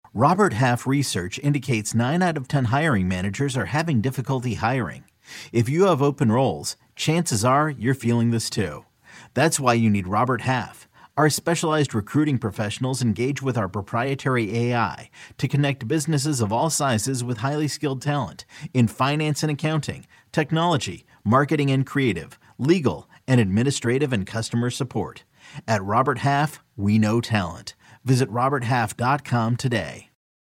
Robert Half research indicates 9 out of 10 hiring managers are having difficulty hiring. If you have open roles, chances are you're feeling this too. That's why you need Robert Half. Our specialized recruiting professionals engage with our proprietary AI to connect businesses of all sizes with highly skilled talent in finance and accounting, technology, marketing and creative, legal, and administrative and customer support. At Robert Half, we know talent. Visit roberthalf.com today.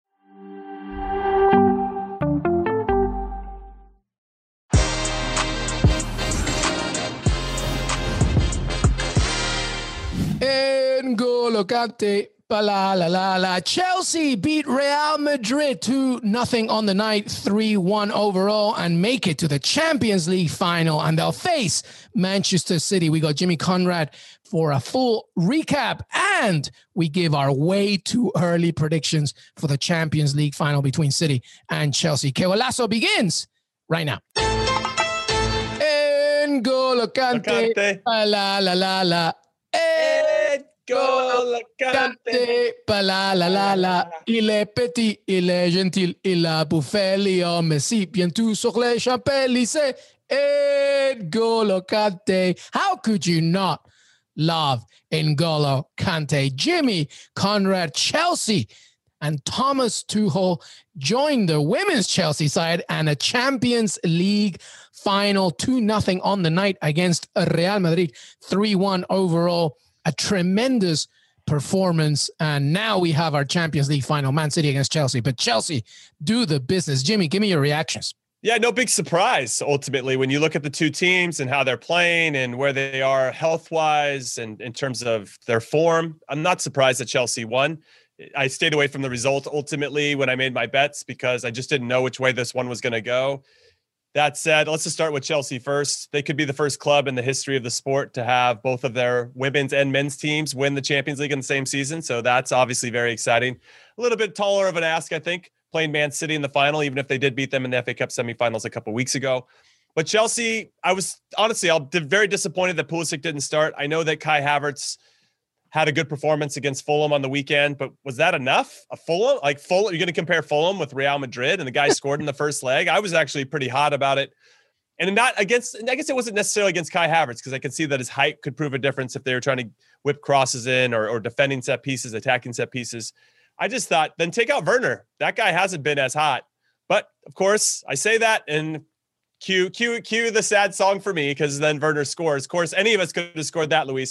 N'Golo Kante, la. Chelsea beat Real Madrid 2-0 on the night, 3-1 overall, and make it to the Champions League final. And they'll face Manchester City. We got Jimmy Conrad for a full recap, and we give our way too early predictions for the Champions League final between City and Chelsea. Que Golazo begins right now. N'Golo Kante, la. N'Golo Kante, la. Il est petit, il est gentil, il a bouffé l'homme, si bien tout sur les Champs-Élysées. N'Golo Kante. How could you not love N'Golo Kante? Jimmy Conrad, Chelsea, and Thomas Tuchel joined the women's Chelsea side and a Champions League final 2-0 on the night against Real Madrid, 3-1 overall. A tremendous performance. And now we have our Champions League final, Man City against Chelsea. But Chelsea do the business. Jimmy, give me your reactions. Yeah, no big surprise, ultimately, when you look at the two teams and how they're playing and where they are health-wise and in terms of their form. I'm not surprised that Chelsea won. I stayed away from the result, ultimately, when I made my bets because I just didn't know which way this one was going to go. That said, let's just start with Chelsea first. They could be the first club in the history of the sport to have both of their women's and men's teams win the Champions League in the same season. So that's obviously very exciting. A little bit taller of an ask, I think, playing Man City in the final, even if they did beat them in the FA Cup semifinals a couple of weeks ago. But Chelsea, I'm very disappointed that Pulisic didn't start. I know that Kai Havertz had a good performance against Fulham on the weekend, but was that enough? Fulham, you're going to compare Fulham with Real Madrid and the guy scored in the first leg? I was actually pretty hot about it. And I guess it wasn't necessarily against Kai Havertz because I could see that his height could prove a difference if they were trying to whip crosses in or defending set pieces, attacking set pieces. I just thought, then take out Werner. That guy hasn't been as hot. But, of course, I say that and cue the sad song for me because then Werner scores. Of course, any of us could have scored that, Luis.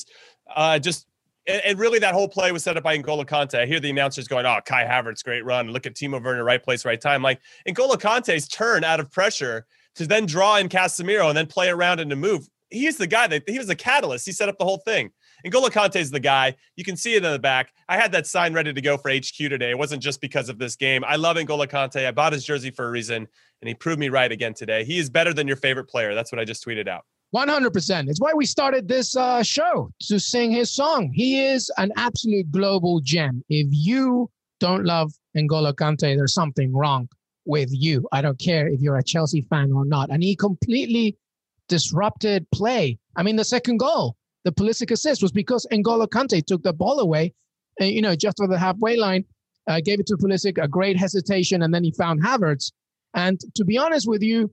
And really, that whole play was set up by N'Golo Kante. I hear the announcers going, "Oh, Kai Havertz, great run. Look at Timo Werner, right place, right time." Like N'Golo Kante's turn out of pressure to then draw in Casemiro and then play around and to move. He's the guy he was the catalyst. He set up the whole thing. N'Golo Kante's the guy. You can see it in the back. I had that sign ready to go for HQ today. It wasn't just because of this game. I love N'Golo Kante. I bought his jersey for a reason, and he proved me right again today. He is better than your favorite player. That's what I just tweeted out. 100%. It's why we started this show, to sing his song. He is an absolute global gem. If you don't love N'Golo Kante, there's something wrong with you. I don't care if you're a Chelsea fan or not. And he completely disrupted play. I mean, the second goal, the Pulisic assist, was because N'Golo Kante took the ball away, just over the halfway line, gave it to Pulisic, a great hesitation, and then he found Havertz. And to be honest with you,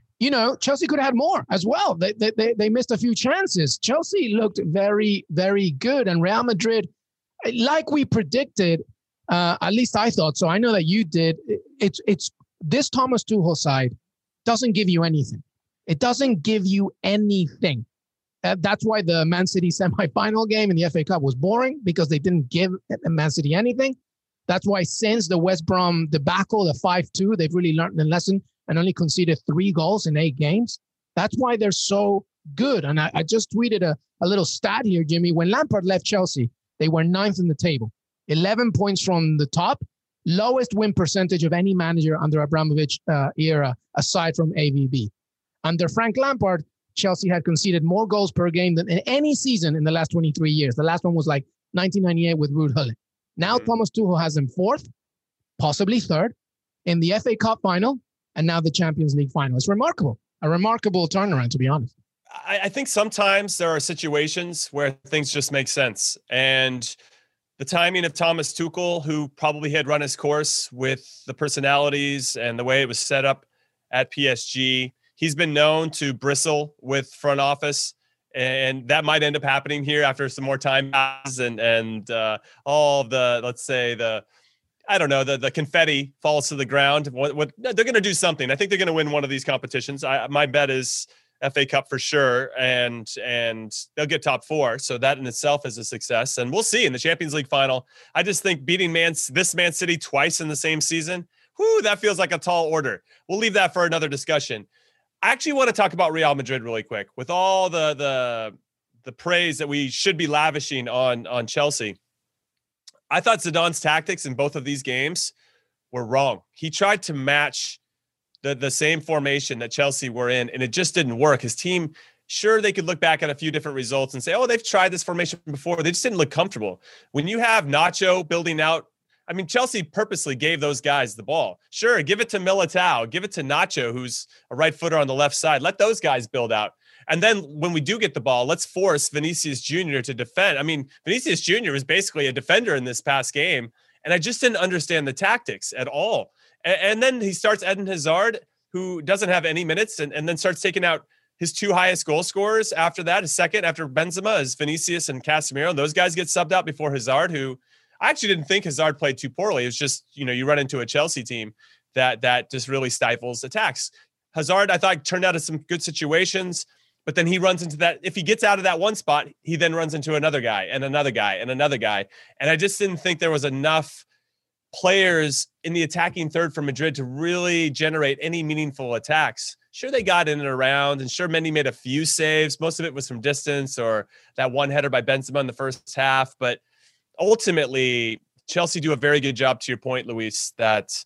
Chelsea could have had more as well. They missed a few chances. Chelsea looked very, very good. And Real Madrid, like we predicted, at least I thought so. I know that you did. It's this Thomas Tuchel side doesn't give you anything. It doesn't give you anything. That's why the Man City semifinal game in the FA Cup was boring, because they didn't give Man City anything. That's why since the West Brom debacle, the 5-2, they've really learned the lesson and only conceded 3 goals in 8 games. That's why they're so good. And I just tweeted a little stat here, Jimmy. When Lampard left Chelsea, they were 9th in the table, 11 points from the top, lowest win percentage of any manager under Abramovich era, aside from AVB. Under Frank Lampard, Chelsea had conceded more goals per game than in any season in the last 23 years. The last one was like 1998 with Ruud Gullit. Now Thomas Tuchel has them 4th, possibly 3rd, in the FA Cup final, and now the Champions League final. It's remarkable. A remarkable turnaround, to be honest. I think sometimes there are situations where things just make sense. And the timing of Thomas Tuchel, who probably had run his course with the personalities and the way it was set up at PSG. He's been known to bristle with front office, and that might end up happening here after some more time passes and all of the, let's say, the confetti falls to the ground. What they're going to do something. I think they're going to win one of these competitions. My bet is FA Cup for sure, and they'll get top 4. So that in itself is a success, and we'll see in the Champions League final. I just think beating Man City twice in the same season, that feels like a tall order. We'll leave that for another discussion. I actually want to talk about Real Madrid really quick. With all the praise that we should be lavishing on Chelsea, I thought Zidane's tactics in both of these games were wrong. He tried to match the same formation that Chelsea were in, and it just didn't work. His team, sure, they could look back at a few different results and say, oh, they've tried this formation before. They just didn't look comfortable. When you have Nacho building out, I mean, Chelsea purposely gave those guys the ball. Sure, give it to Militao, give it to Nacho, who's a right footer on the left side. Let those guys build out. And then when we do get the ball, let's force Vinicius Jr. to defend. I mean, Vinicius Jr. was basically a defender in this past game, and I just didn't understand the tactics at all. And then he starts Eden Hazard, who doesn't have any minutes, and then starts taking out his 2 highest goal scorers after that. His second after Benzema is Vinicius and Casemiro. Those guys get subbed out before Hazard, who I actually didn't think Hazard played too poorly. It was just, you run into a Chelsea team that just really stifles attacks. Hazard, I thought, turned out of some good situations, but then he runs into that. If he gets out of that one spot, he then runs into another guy and another guy and another guy. And I just didn't think there was enough players in the attacking third for Madrid to really generate any meaningful attacks. Sure, they got in and around, and sure, Mendy made a few saves. Most of it was from distance or that one header by Benzema in the first half, but ultimately, Chelsea do a very good job, to your point, Luis, that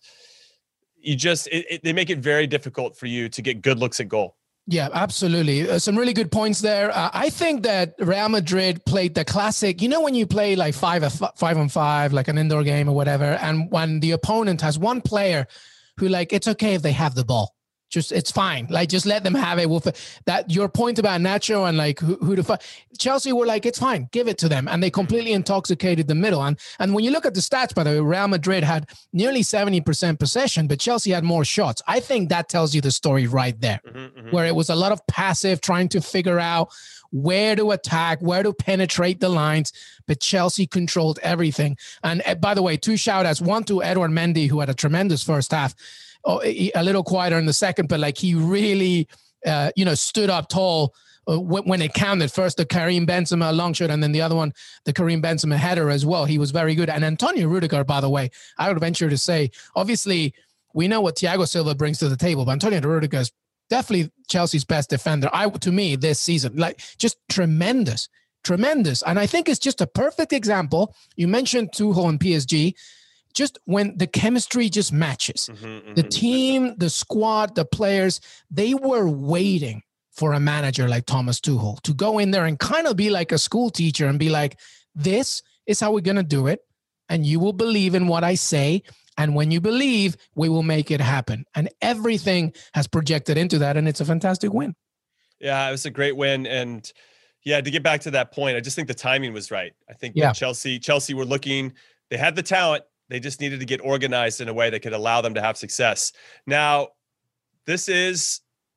they make it very difficult for you to get good looks at goal. Yeah, absolutely. Some really good points there. I think that Real Madrid played the classic, when you play like 5-on-5, like an indoor game or whatever, and when the opponent has one player who it's okay if they have the ball. It's fine. Just let them have it. That your point about Nacho and who to fight. Chelsea were it's fine. Give it to them. And they completely intoxicated the middle. And when you look at the stats, by the way, Real Madrid had nearly 70% possession, but Chelsea had more shots. I think that tells you the story right there, where it was a lot of passive, trying to figure out where to attack, where to penetrate the lines, but Chelsea controlled everything. And by the way, 2 shout-outs, one to Edouard Mendy, who had a tremendous first half. A little quieter in the second, but he really, stood up tall when it counted. First, the Karim Benzema long shot, and then the other one, the Karim Benzema header as well. He was very good. And Antonio Rudiger, by the way, I would venture to say, obviously, we know what Thiago Silva brings to the table, but Antonio Rudiger is definitely Chelsea's best defender. To me, this season, just tremendous. And I think it's just a perfect example. You mentioned Tuchel and PSG. Just when the chemistry just matches, the team, the squad, the players, they were waiting for a manager like Thomas Tuchel to go in there and kind of be like a school teacher and be like, this is how we're going to do it. And you will believe in what I say. And when you believe, we will make it happen. And everything has projected into that. And it's a fantastic win. Yeah, it was a great win. And yeah, to get back to that point, I just think the timing was right. I think Chelsea were looking, they had the talent. They just needed to get organized in a way that could allow them to have success. Now, this is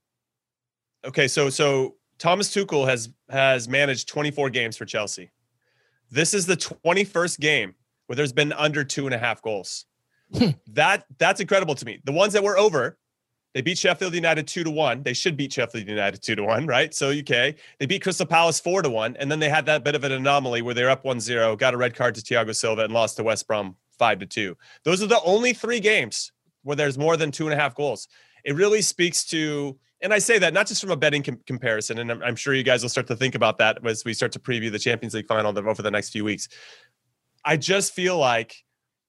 okay. So Thomas Tuchel has managed 24 games for Chelsea. This is the 21st game where there's been under 2.5 goals. That's incredible to me. The ones that were over, they beat Sheffield United 2-1. They should beat Sheffield United 2-1, right? So UK. They beat Crystal Palace 4-1, and then they had that bit of an anomaly where they're up 1-0, got a red card to Thiago Silva, and lost to West Brom 5-2. Those are the only 3 games where there's more than 2.5 goals. It really speaks to, and I say that not just from a betting comparison, and I'm sure you guys will start to think about that as we start to preview the Champions League final over the next few weeks. I just feel like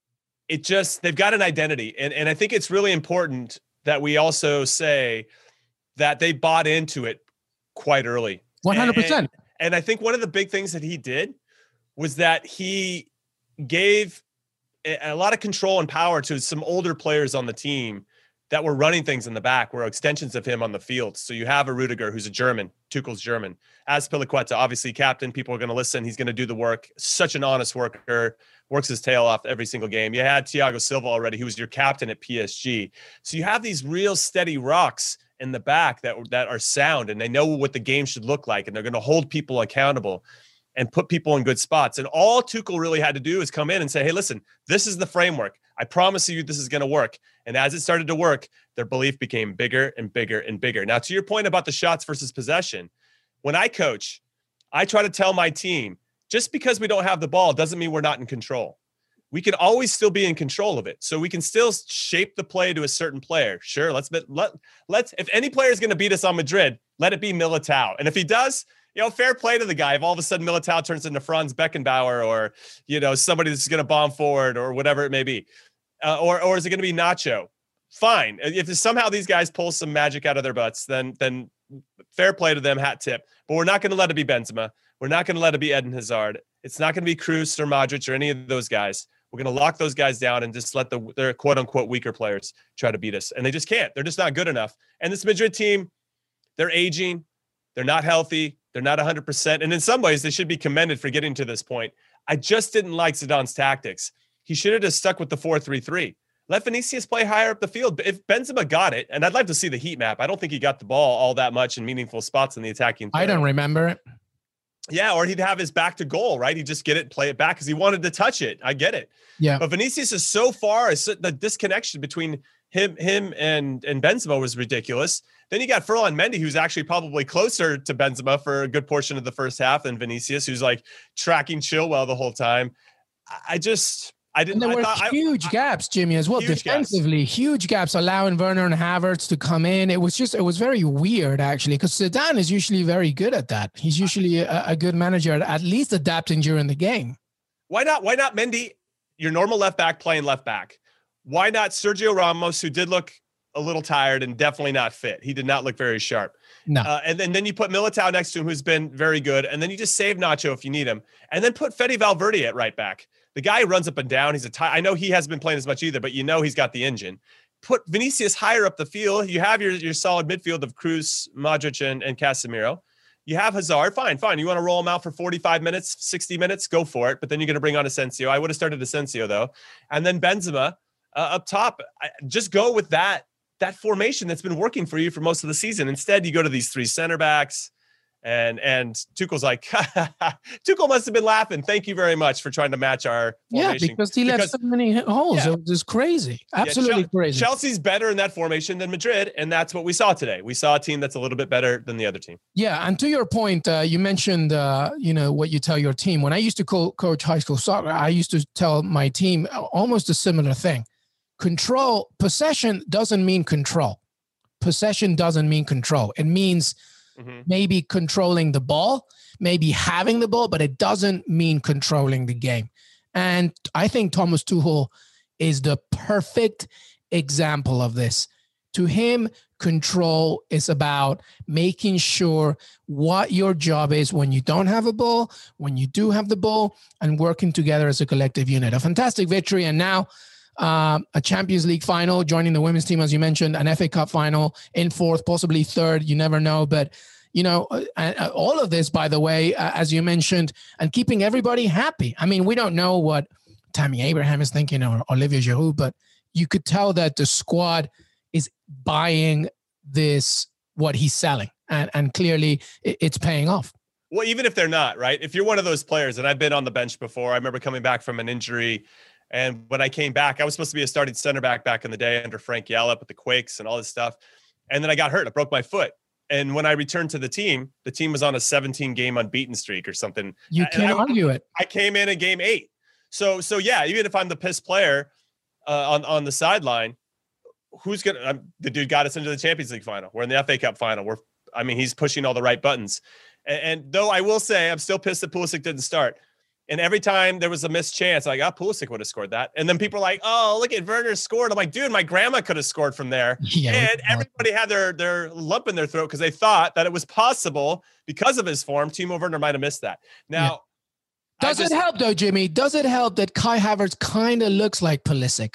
they've got an identity. And I think it's really important that we also say that they bought into it quite early. 100%. And I think one of the big things that he did was that he gave a lot of control and power to some older players on the team that were running things in the back were extensions of him on the field. So you have a Rudiger, who's a German, Tuchel's German. Azpilicueta, obviously captain, people are going to listen. He's going to do the work. Such an honest worker, works his tail off every single game. You had Thiago Silva already, who was your captain at PSG. So you have these real steady rocks in the back that are sound, and they know what the game should look like, and they're going to hold people accountable and put people in good spots. And all Tuchel really had to do is come in and say, hey, listen, this is the framework. I promise you this is going to work. And as it started to work, their belief became bigger and bigger and bigger. Now, to your point about the shots versus possession, when I coach, I try to tell my team, just because we don't have the ball doesn't mean we're not in control. We can always still be in control of it. So we can still shape the play to a certain player. Sure, let's if any player is going to beat us on Madrid, let it be Militao. And if he does, fair play to the guy. If all of a sudden Militao turns into Franz Beckenbauer or, somebody that's going to bomb forward or whatever it may be, or is it going to be Nacho? Fine. If somehow these guys pull some magic out of their butts, then fair play to them, hat tip. But we're not going to let it be Benzema. We're not going to let it be Eden Hazard. It's not going to be Kroos or Modric or any of those guys. We're going to lock those guys down and just let their quote-unquote weaker players try to beat us. And they just can't. They're just not good enough. And this Madrid team, they're aging. They're not healthy. They're not 100%. And in some ways, they should be commended for getting to this point. I just didn't like Zidane's tactics. He should have just stuck with the 4-3-3. Let Vinicius play higher up the field. If Benzema got it, and I'd like to see the heat map. I don't think he got the ball all that much in meaningful spots in the attacking third. I don't remember it. Yeah, or he'd have his back to goal, right? He'd just get it, play it back because he wanted to touch it. I get it. Yeah. But Vinicius is so far, the disconnection between him and Benzema was ridiculous. Then you got Ferland Mendy, who's actually probably closer to Benzema for a good portion of the first half than Vinicius, who's like tracking Chilwell the whole time. I didn't. And there were huge gaps, Jimmy, as well. Defensively, huge gaps, allowing Werner and Havertz to come in. It was very weird, actually, because Zidane is usually very good at that. He's usually a good manager at least adapting during the game. Why not Mendy, your normal left back, playing left back? Why not Sergio Ramos, who did look a little tired and definitely not fit? He did not look very sharp. No. And then you put Militao next to him, who's been very good. And then you just save Nacho if you need him. And then put Fede Valverde at right back. The guy who runs up and down. I know he hasn't been playing as much either, but he's got the engine. Put Vinicius higher up the field. You have your solid midfield of Kroos, Modric, and Casemiro. You have Hazard. Fine. You want to roll him out for 45 minutes, 60 minutes? Go for it. But then you're going to bring on Asensio. I would have started Asensio, though. And then Benzema up top. Just go with that formation that's been working for you for most of the season. Instead, you go to these three center backs. And Tuchel's like, Tuchel must have been laughing. Thank you very much for trying to match our formation. Yeah, because he left so many holes. Yeah. It was just crazy. Absolutely crazy. Chelsea's better in that formation than Madrid, and that's what we saw today. We saw a team that's a little bit better than the other team. Yeah, and to your point, you mentioned, what you tell your team. When I used to coach high school soccer, I used to tell my team almost a similar thing. Possession doesn't mean control. Possession doesn't mean control. It means maybe controlling the ball, maybe having the ball, but it doesn't mean controlling the game. And I think Thomas Tuchel is the perfect example of this. To him, control is about making sure what your job is when you don't have a ball, when you do have the ball, and working together as a collective unit. A fantastic victory. And now a Champions League final, joining the women's team, as you mentioned, an FA Cup final in fourth, possibly third. You never know. But, all of this, by the way, as you mentioned, and keeping everybody happy. I mean, we don't know what Tammy Abraham is thinking or Olivier Giroud, but you could tell that the squad is buying what he's selling. And clearly it's paying off. Well, even if they're not, right? If you're one of those players, and I've been on the bench before, I remember coming back from an injury. And when I came back, I was supposed to be a starting center back in the day under Frank Yallop with the Quakes and all this stuff. And then I got hurt. I broke my foot. And when I returned to the team was on a 17-game unbeaten streak or something. You can't argue it. I came in game 8. So yeah, even if I'm the piss player on the sideline, the dude got us into the Champions League final. We're in the FA Cup final. He's pushing all the right buttons. And though I will say I'm still pissed that Pulisic didn't start. And every time there was a missed chance, Pulisic would have scored that. And then people are like, oh, look at Werner scored. I'm like, dude, my grandma could have scored from there. Yeah, and everybody had their lump in their throat because they thought that it was possible because of his form. Timo Werner might have missed that. Now, Does it help though, Jimmy? Does it help that Kai Havertz kind of looks like Pulisic?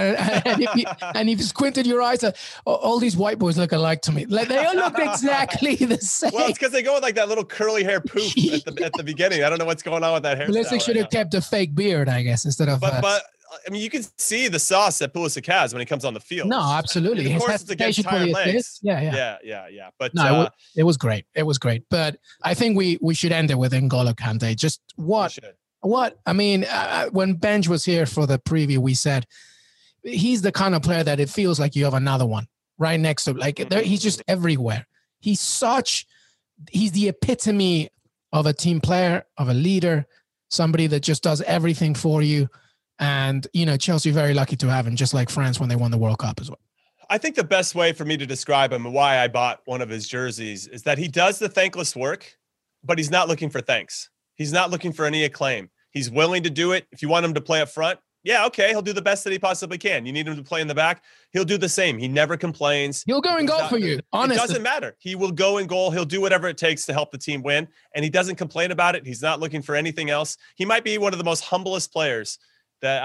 And if you squinted your eyes, all these white boys look alike to me. Like they all look exactly the same. Well, it's because they go with like that little curly hair poof at the beginning. I don't know what's going on with that hair. Pulisic should have kept a fake beard, I guess, instead of. But I mean, you can see the sauce that Pulisic has when he comes on the field. No, absolutely. Of course, it's against tired legs. Yeah. But no, it was great. It was great. But I think we should end it with N'Golo Kante. Just what I mean, when Benj was here for the preview, we said he's the kind of player that it feels like you have another one right next to him. Like he's just everywhere. He's the epitome of a team player, of a leader, somebody that just does everything for you. And, Chelsea very lucky to have him, just like France when they won the World Cup as well. I think the best way for me to describe him and why I bought one of his jerseys is that he does the thankless work, but he's not looking for thanks. He's not looking for any acclaim. He's willing to do it. If you want him to play up front, yeah, okay, he'll do the best that he possibly can. You need him to play in the back, he'll do the same. He never complains. He'll go and goal for you, honestly. It doesn't matter. He will go and goal. He'll do whatever it takes to help the team win, and he doesn't complain about it. He's not looking for anything else. He might be one of the most humblest players that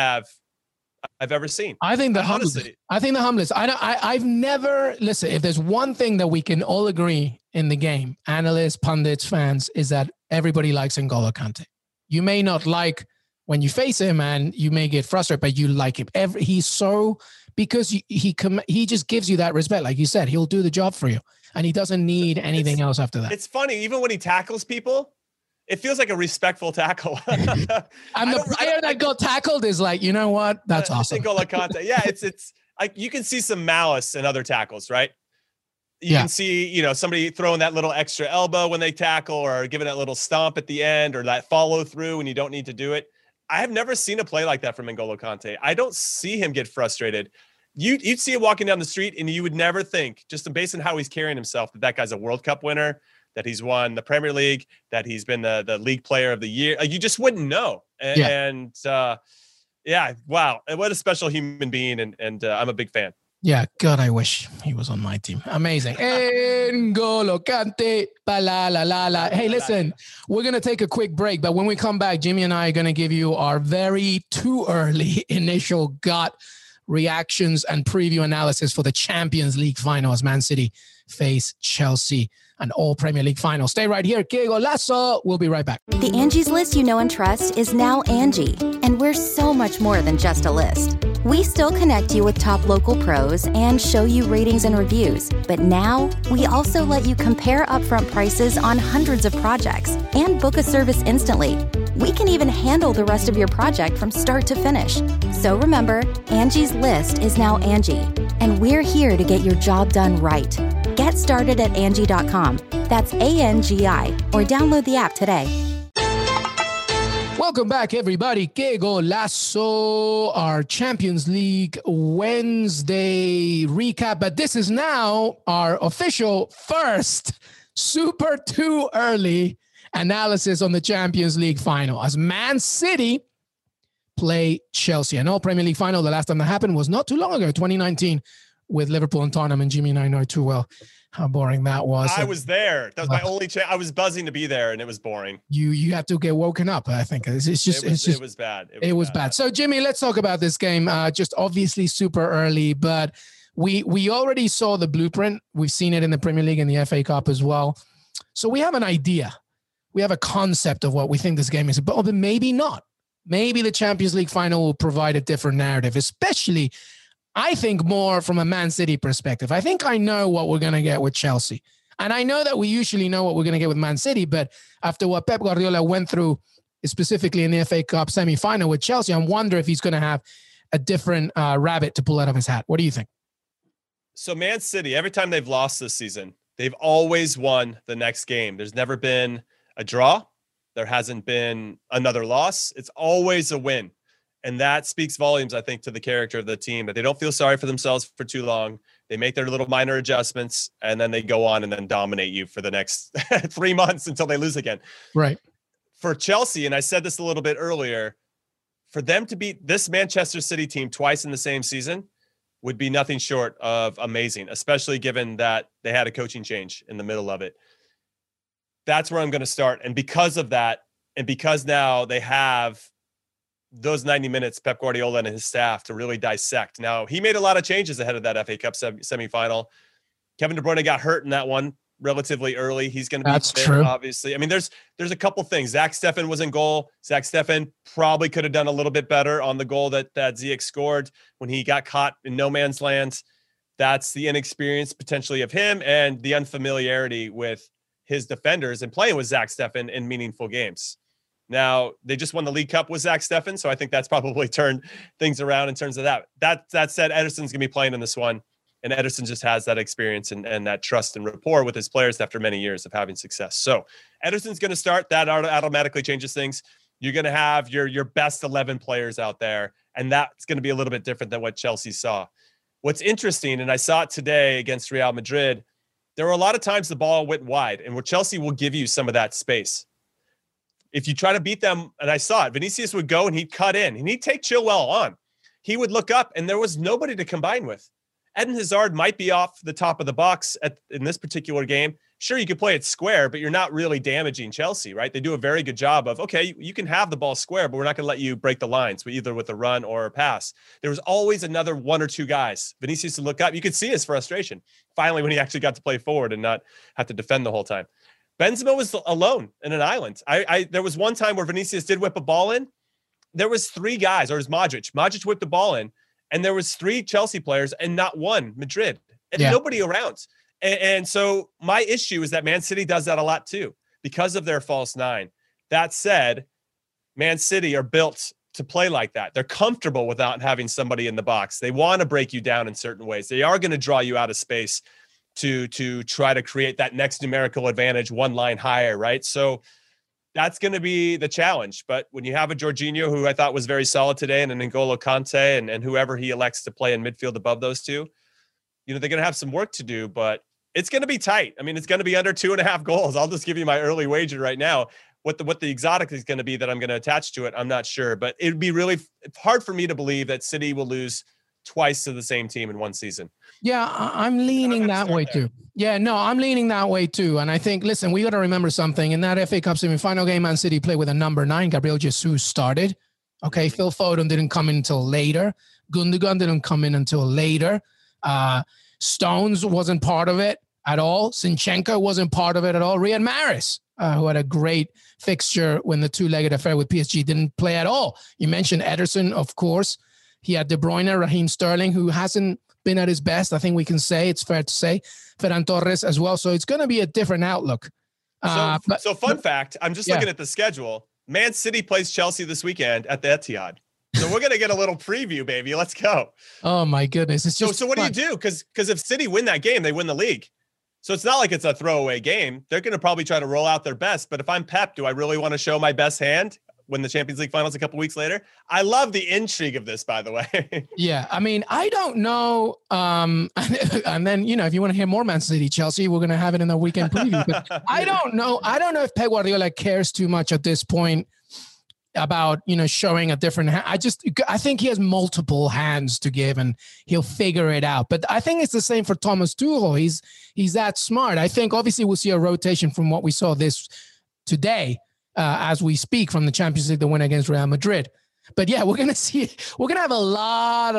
I've ever seen. I think the humblest. I've never listen. If there's one thing that we can all agree in the game, analysts, pundits, fans, is that everybody likes N'Golo Kante. You may not like when you face him, and you may get frustrated, but you like him. He's so because he just gives you that respect. Like you said, he'll do the job for you, and he doesn't need anything else after that. It's funny, even when he tackles people, it feels like a respectful tackle. And the player that got tackled is like, you know what? That's awesome. N'Golo Kante. Yeah, it's like you can see some malice in other tackles, right? You can see, somebody throwing that little extra elbow when they tackle, or giving that little stomp at the end, or that follow through when you don't need to do it. I have never seen a play like that from N'Golo Kante. I don't see him get frustrated. You'd see him walking down the street, and you would never think, just based on how he's carrying himself, that guy's a World Cup winner, that he's won the Premier League, that he's been the league player of the year. You just wouldn't know. Wow. What a special human being. And I'm a big fan. Yeah. God, I wish he was on my team. Amazing. N'Golo Kante. La, la, la, la. Hey, listen, we're going to take a quick break, but when we come back, Jimmy and I are going to give you our very too early initial gut reactions and preview analysis for the Champions League final as Man City face Chelsea. And all Premier League final. Stay right here. Que golazo. We'll be right back. The Angie's List you know and trust is now Angie. And we're so much more than just a list. We still connect you with top local pros and show you ratings and reviews. But now we also let you compare upfront prices on hundreds of projects and book a service instantly. We can even handle the rest of your project from start to finish. So remember, Angie's List is now Angie. And we're here to get your job done right. Get started at Angie.com. That's ANGI, or download the app today. Welcome back, everybody. Que golazo, our Champions League Wednesday recap. But this is now our official first super too early analysis on the Champions League final as Man City play Chelsea. An all Premier League final. The last time that happened was not too long ago, 2019. With Liverpool and Tottenham, and Jimmy and I know too well how boring that was. I was there. That was my only chance. I was buzzing to be there, and it was boring. You have to get woken up. I think it was bad. It was bad. So Jimmy, let's talk about this game. Just obviously super early, but we already saw the blueprint. We've seen it in the Premier League and the FA Cup as well. So we have an idea. We have a concept of what we think this game is about, but maybe not. Maybe the Champions League final will provide a different narrative, especially. I think more from a Man City perspective. I think I know what we're going to get with Chelsea. And I know that we usually know what we're going to get with Man City, but after what Pep Guardiola went through, specifically in the FA Cup semi-final with Chelsea, I wonder if he's going to have a different rabbit to pull out of his hat. What do you think? So Man City, every time they've lost this season, they've always won the next game. There's never been a draw. There hasn't been another loss. It's always a win. And that speaks volumes, I think, to the character of the team, that they don't feel sorry for themselves for too long. They make their little minor adjustments, and then they go on and then dominate you for the next 3 months until they lose again. Right. For Chelsea, and I said this a little bit earlier, for them to beat this Manchester City team twice in the same season would be nothing short of amazing, especially given that they had a coaching change in the middle of it. That's where I'm going to start. And because of that, And because now they have those 90 minutes, Pep Guardiola and his staff to really dissect. Now, he made a lot of changes ahead of that FA Cup semifinal. Kevin De Bruyne got hurt in that one relatively early. He's going to be fit, true. Obviously. I mean, there's a couple things. Zach Steffen was in goal. Zach Steffen probably could have done a little bit better on the goal that Ziyech scored when he got caught in no man's land. That's the inexperience potentially of him and the unfamiliarity with his defenders and playing with Zach Steffen in meaningful games. Now, they just won the League Cup with Zach Steffen, so I think that's probably turned things around in terms of that. That said, Ederson's going to be playing in this one, and Ederson just has that experience and that trust and rapport with his players after many years of having success. So Ederson's going to start. That automatically changes things. You're going to have your best 11 players out there, and that's going to be a little bit different than what Chelsea saw. What's interesting, and I saw it today against Real Madrid, there were a lot of times the ball went wide, and where Chelsea will give you some of that space. If you try to beat them, and I saw it, Vinicius would go and he'd cut in and he'd take Chilwell on. He would look up and there was nobody to combine with. Eden Hazard might be off the top of the box in this particular game. Sure, you could play it square, but you're not really damaging Chelsea, right? They do a very good job of, okay, you can have the ball square, but we're not going to let you break the lines either with a run or a pass. There was always another one or two guys. Vinicius would look up. You could see his frustration finally when he actually got to play forward and not have to defend the whole time. Benzema was alone in an island. There was one time where Vinicius did whip a ball in. There was three guys, or it was Modric. Modric whipped the ball in, and there was three Chelsea players and not one Madrid, and nobody around. And so my issue is that Man City does that a lot too because of their false nine. That said, Man City are built to play like that. They're comfortable without having somebody in the box. They want to break you down in certain ways. They are going to draw you out of space to try to create that next numerical advantage one line higher, right? So that's going to be the challenge. But when you have a Jorginho, who I thought was very solid today, and an N'Golo Kante and whoever he elects to play in midfield above those two, they're going to have some work to do, but it's going to be tight. I mean, it's going to be under 2.5 goals. I'll just give you my early wager right now. What the exotic is going to be that I'm going to attach to it, I'm not sure, but it'd be really hard for me to believe that City will lose twice to the same team in one season. Yeah, I'm leaning that way too. Yeah, no, I'm leaning that way too. And I think, listen, we got to remember something. In that FA Cup semi-final game, Man City played with a number 9. Gabriel Jesus started. Okay, Phil Foden didn't come in until later. Gundogan didn't come in until later. Stones wasn't part of it at all. Zinchenko wasn't part of it at all. Riyad Mahrez, who had a great fixture when the two-legged affair with PSG, didn't play at all. You mentioned Ederson, of course. He had De Bruyne, Raheem Sterling, who hasn't been at his best. I think we can say, it's fair to say. Ferran Torres as well. So it's going to be a different outlook. So fun fact, I'm just looking at the schedule. Man City plays Chelsea this weekend at the Etihad. So we're going to get a little preview, baby. Let's go. Oh, my goodness. It's just so what do you do? Because if City win that game, they win the league. So it's not like it's a throwaway game. They're going to probably try to roll out their best. But if I'm Pep, do I really want to show my best hand when the Champions League finals a couple weeks later? I love the intrigue of this, by the way. Yeah. I mean, I don't know. And then, if you want to hear more Man City, Chelsea, we're going to have it in the weekend preview. But I don't know. I don't know if Pep Guardiola cares too much at this point about, showing a different hand. I think he has multiple hands to give and he'll figure it out. But I think it's the same for Thomas Tuchel. He's that smart. I think obviously we'll see a rotation from what we saw today as we speak from the Champions League, the win against Real Madrid. But yeah, we're going to have a lot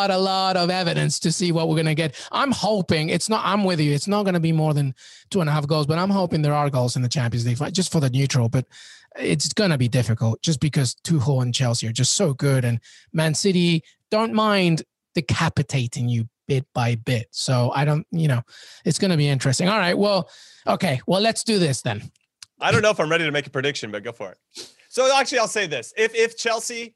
of evidence to see what we're going to get. I'm hoping I'm with you. It's not going to be more than 2.5 goals, but I'm hoping there are goals in the Champions League fight just for the neutral. But it's going to be difficult just because Tuchel and Chelsea are just so good. And Man City don't mind decapitating you bit by bit. So I don't, it's going to be interesting. All right. Well, okay. Well, let's do this then. I don't know if I'm ready to make a prediction, but go for it. So actually, I'll say this: if Chelsea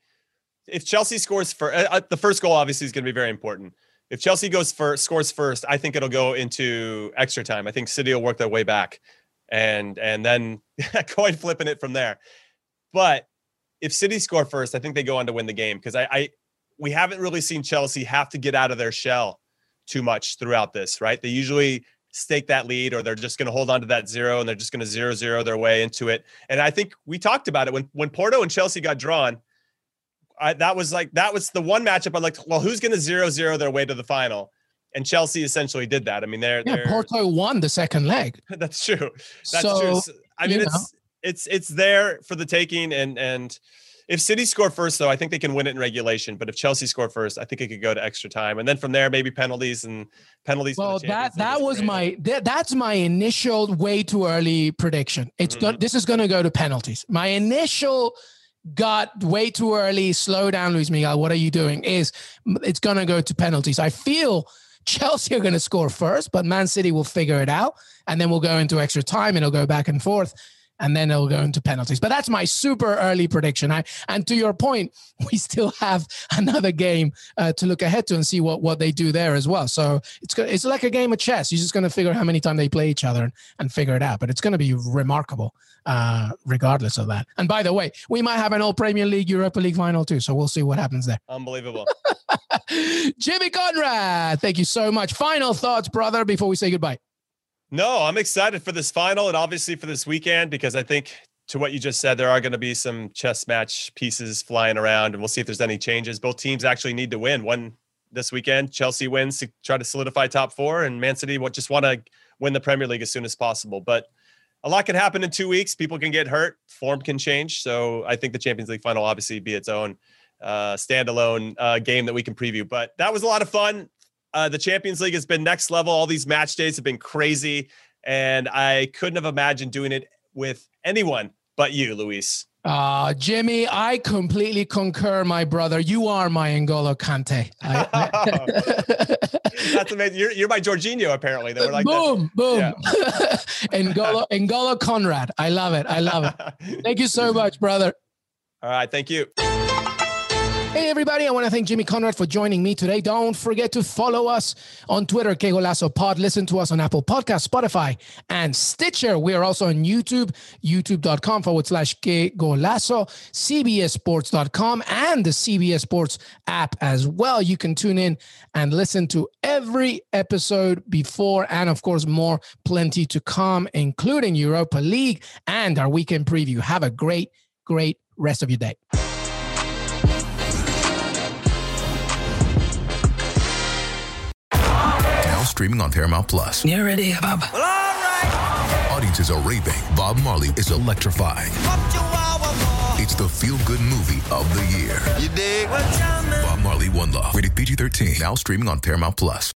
scores for the first goal, obviously is going to be very important. If Chelsea scores first, I think it'll go into extra time. I think City will work their way back, and then coin flipping it from there. But if City score first, I think they go on to win the game because we haven't really seen Chelsea have to get out of their shell too much throughout this, right? They usually stake that lead, or they're just going to hold on to that 0 and they're just going to 0-0 their way into it. And I think we talked about it when Porto and Chelsea got drawn. That was the one matchup I liked. Well, who's going to 0-0 their way to the final? And Chelsea essentially did that. I mean, they're Porto won the second leg. That's true. That's true. I mean, it's there for the taking. And if City score first, though, I think they can win it in regulation. But if Chelsea score first, I think it could go to extra time, and then from there maybe penalties. Well, that's my initial way too early prediction. This is going to go to penalties. My initial got way too early. Slow down, Luis Miguel. What are you doing? It's going to go to penalties. I feel Chelsea are going to score first, but Man City will figure it out, and then we'll go into extra time, and it'll go back and forth. And then it'll go into penalties. But that's my super early prediction. And to your point, we still have another game to look ahead to and see what they do there as well. So it's like a game of chess. You're just going to figure out how many times they play each other and figure it out. But it's going to be remarkable regardless of that. And by the way, we might have an All Premier League, Europa League final too. So we'll see what happens there. Unbelievable. Jimmy Conrad, thank you so much. Final thoughts, brother, before we say goodbye. No, I'm excited for this final and obviously for this weekend, because I think to what you just said, there are going to be some chess match pieces flying around, and we'll see if there's any changes. Both teams actually need to win. One this weekend, Chelsea wins to try to solidify top four, and Man City just want to win the Premier League as soon as possible. But a lot can happen in 2 weeks. People can get hurt. Form can change. So I think the Champions League final obviously be its own standalone game that we can preview. But that was a lot of fun. The Champions League has been next level. All these match days have been crazy, and I couldn't have imagined doing it with anyone but you, Luis. Jimmy, I completely concur, my brother. You are my N'Golo Kante. That's amazing. You're my Jorginho, apparently. They were like boom. Yeah. N'Golo Conrad. I love it. Thank you so much, brother. All right. Thank you. Hey, everybody. I want to thank Jimmy Conrad for joining me today. Don't forget to follow us on Twitter, Que Golazo Pod. Listen to us on Apple Podcasts, Spotify, and Stitcher. We are also on YouTube, youtube.com/Que Golazo, CBSSports.com, and the CBS Sports app as well. You can tune in and listen to every episode before, and of course, plenty to come, including Europa League and our weekend preview. Have a great rest of your day. Streaming on Paramount Plus. You ready, Bob? Well, all right. Audiences are raving. Bob Marley is electrifying. It's the feel-good movie of the year. You dig? Bob Marley, One Love. Rated PG-13. Now streaming on Paramount Plus.